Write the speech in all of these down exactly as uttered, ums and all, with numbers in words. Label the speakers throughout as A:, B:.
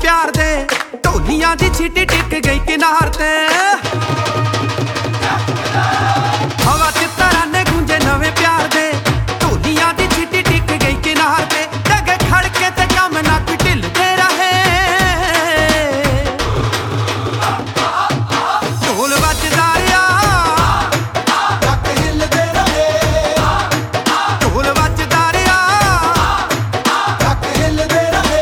A: प्यार दे ढोलियां दी छीटी टिक गई किनार ते हवा च तराने गूंजे नवे प्यार दे ढोलियां दी छीटी टिक गई किनार ते जगे खड़के ते कम ना कोई ढिलदे रहे ढोल वजदा रिया
B: तक हिलदे रहे
A: ढोल वजदा रिया
B: तक हिलदे रहे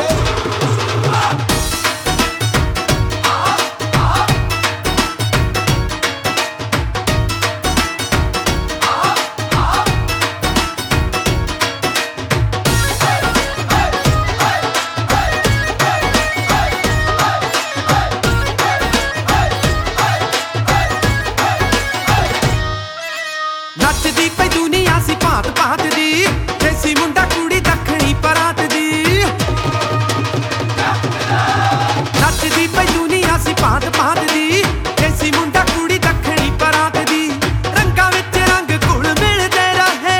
A: नचदी पई दुनिया सी भांत भांत दी देसी मुंडा कुड़ी दखणी परात दी नचदी पई दुनिया सी भांत भांत दी देसी मुंडा कुड़ी दखणी परात दी रंगां विच रंग घुल मिलदे रहे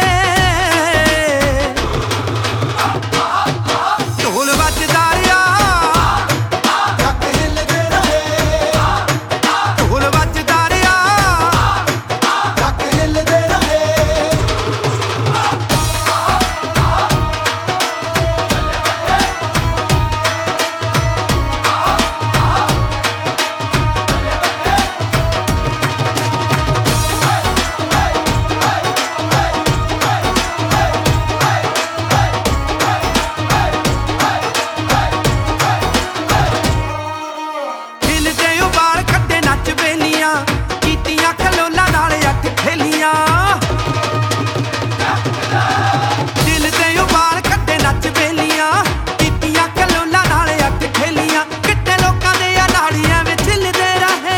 A: ढोल वजदा रिया
B: तक हिलदे रहे
A: ढोल वजदा रिया
B: तक हिलदे रहे
A: हिलदे उबाल कड्डे नच बेलियां कीतियां खलोला नाल अठ खेलियां हिलदे उबाल कड्डे नच बेलियां कीतियां खलोला नाल अठ खेलियां किट्टे लोकां दे आ नाड़ियां विच हिलदे रहे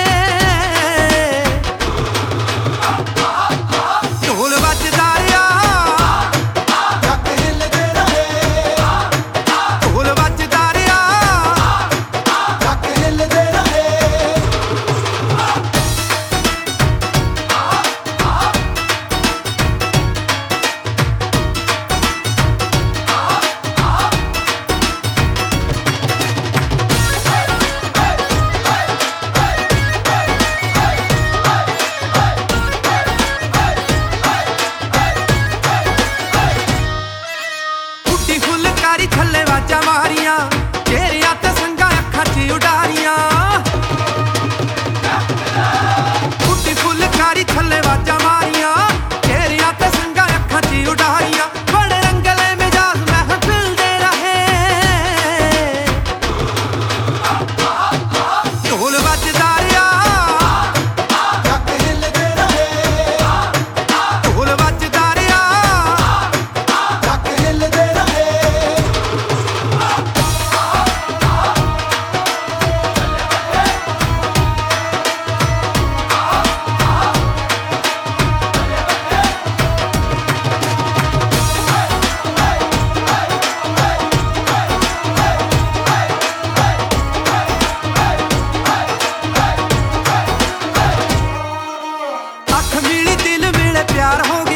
A: ढोल वजदा रिया
B: तक हिलदे रहे
A: ढोल वजदा रिया
B: तक हिलदे रहे
A: ਉੱਡੀ ਫੁਲਕਾਰੀ ਥੱਲੇ ਵਾਜਾਂ ਮਾਰੀਆਂ ਚਿਹਰਿਆਂ ਤੇ ਸੰਗਾ ਅੱਖਾਂ 'ਚ ਉਡਾਰੀਆਂ ਉੱਡੀ ਫੁਲਕਾਰੀ ਥੱਲੇ ਵਾਜਾਂ ਮਾਰੀਆਂ ਚਿਹਰਿਆਂ ਤੇ ਸੰਗਾ ਅੱਖਾਂ 'ਚ ਉਡਾਰੀਆਂ ਬੜੇ ਰੰਗਲੇ ਮਿਜਾਜ਼ ਮਹਿਫਿਲ ਦੇ ਰਹੇ ਢੋਲ ਵੱਜਦਾ ਰਿਹਾ
B: तक हिलदे रहे
A: ਢੋਲ ਵੱਜਦਾ ਰਿਹਾ
B: तक हिलदे रहे
A: ਅੱਖ ਮਿਲੀ ਦਿਲ ਮਿਲੇ ਪਿਆਰ ਹੋ